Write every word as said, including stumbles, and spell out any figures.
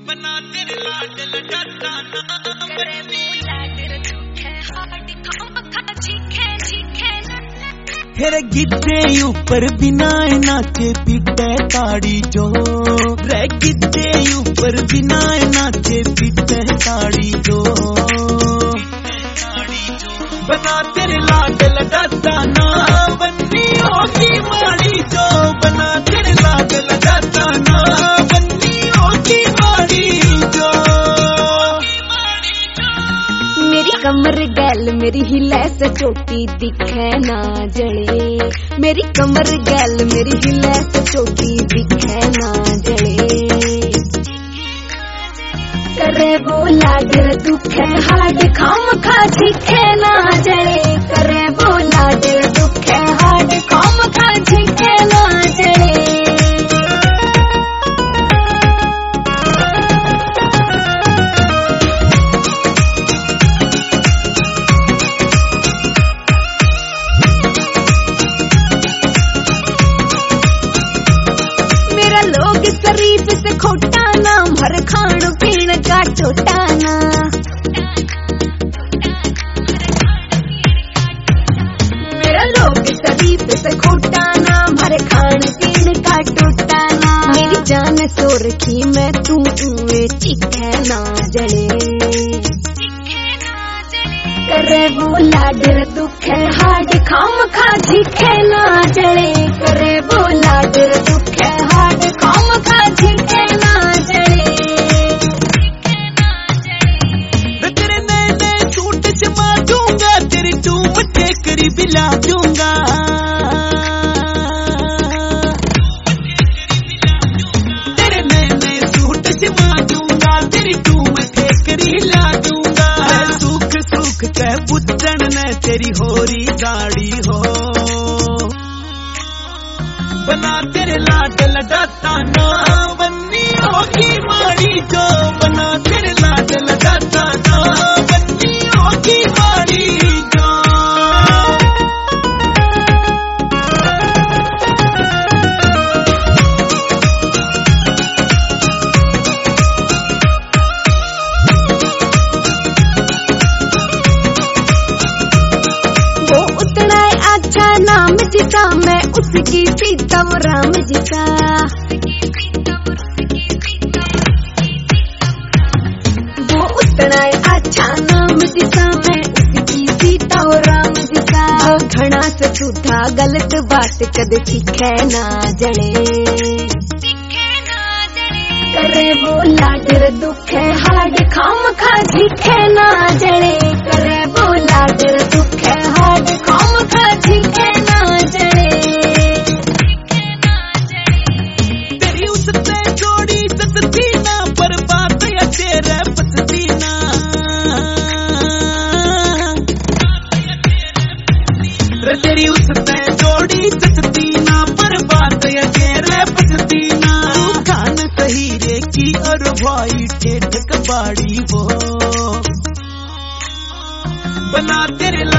बना तेरे लाडल डरता ना करे बोला तेरे झूठे हाथ खाम खा चीखे चीखे फिर गिद्दे ऊपर बिना नाचे पीटे ताड़ी जो रे गिद्दे ऊपर बिना नाचे पीटे ताड़ी जो बना तेरे लाडल डरता ना बन्नी होगी माड़ी जो बना तेरे लाडल डरता ना बन्नी होगी माड़ी जो मेरी कमर गैल मेरी हिले से चोटी दिखे ना जले मेरी कमर गैल मेरी हिले से चोटी दिखे ना जले करे बोला दिल दुखे हाड खाम खा दिखे ना जले करे बोला दिल दुखे हाड खाम खा दिखे ना जले शरीफ से खोटा नाम हर खान पीन का छोटा ना मेरा लोग शरीफ से खोटा नाम हर खान पीन का टूटा ना मेरी जान सो रखी मैं तू चीखे ना जले करे बोला डर दुखे हाड खाम खा दिखे ना जले करे बोला डर दुखे हाड खाम खा दिखे ना जले तेरे नए नए सूट जमा दूंगा तेरी टूम टेकरी बिला दूंगा तेरे नए नए सूट जमा दूंगा तेरी टूम टेकरी ला दूंगा सुख सुख के बुद्धन ने तेरी होरी गाड़ी हो बना तेरे लाडल डरता ना बन्नी होगी माड़ी जो बना तेरे लाडल डरता ना बन्नी होगी माड़ी जो वो उतना अच्छा नाम जिता मैं उसकी पीता वो राम जिता वो उतना अच्छा नाम जिता मैं उसकी पीता वो राम जिता घना से झूठा गलत बात कद सीखे ना जले करे बोला डर दुखे हाड खाम खा दिखे ना जले करे बोला डर दुखे हाड खाम खा दिखे ना जले तेरी उससे जोड़ी सतती ना पर बात या तेरे पसती ना तेरी उससे जोड़ी सतती ना पर बात या तेरे पसती ना खान सही रे की और भाई ठेठ कबाड़ी वो बना तेरे